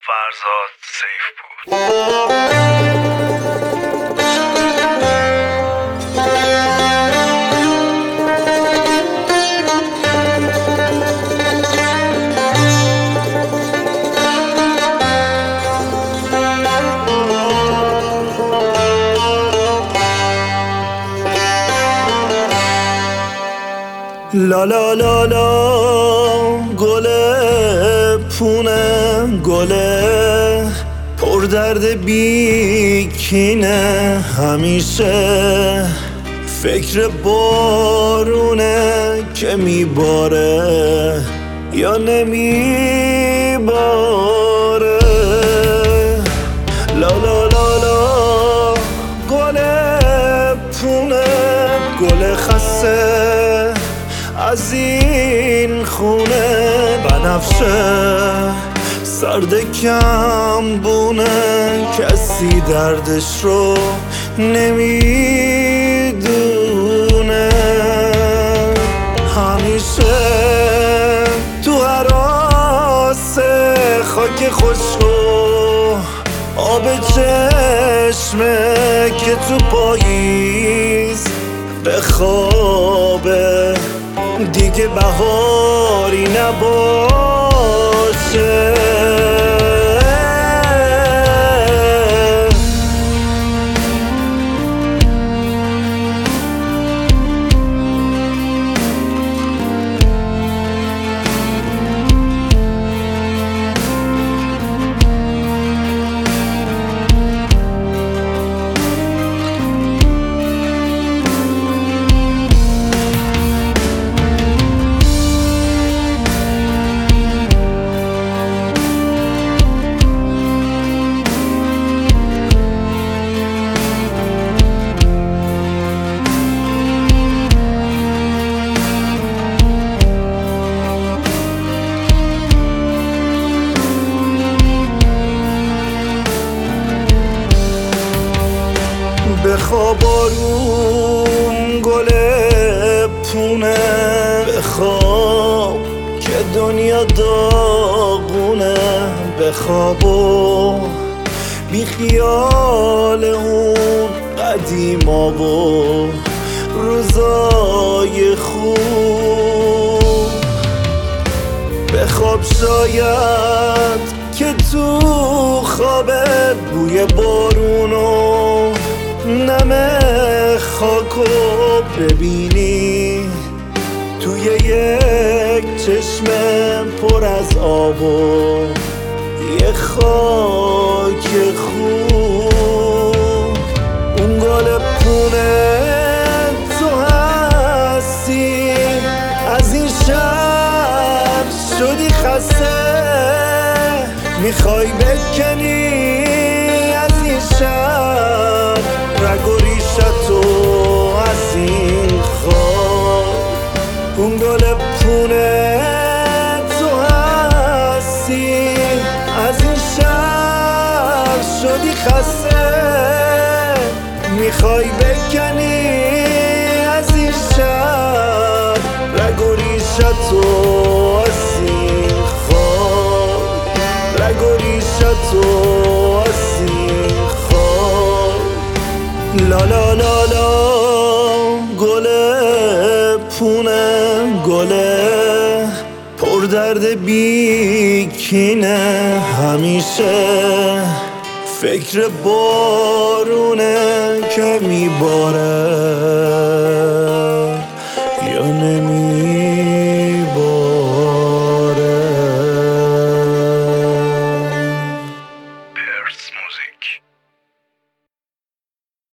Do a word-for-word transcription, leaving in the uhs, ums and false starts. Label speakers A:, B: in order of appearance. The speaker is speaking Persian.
A: فرزاد سیف بود.
B: لا لا لا لا گله پونه گله پر درد بیکینه همیشه فکر بارونه که میباره یا نمیباره. لا لا لا لا گله پونه گله خسته از این خونه بنفشه سرد کم بونه کسی دردش رو نمیدونه. همیشه تو هراس خاک خشکو آب چشمه که تو پاییز بخوابه دیگه بهاری نباشه. بخواب آروم گله پونه بخواب که دنیا داغونه بخواب و بی خیال اون قدیما و روزای خوب. بخواب شاید که تو خوابت بوی بارونو نم خاکو ببینی توی یک چشم پر از آب و یه خاک خوب. اون گل پونه تو هستی از این شهر شدی خسته میخوای بکنی از این شهر رگ و ریشتو از این خاک. اون گل پونه تو هستی از این شهر شدی خسته میخوای بکنی از این شهر رگ و ریشتو از این خاک رگ و ریشتو از این خاک. لا لا لا لا گله پونه گله پر درد بیکینه همیشه فکر بارونه که میباره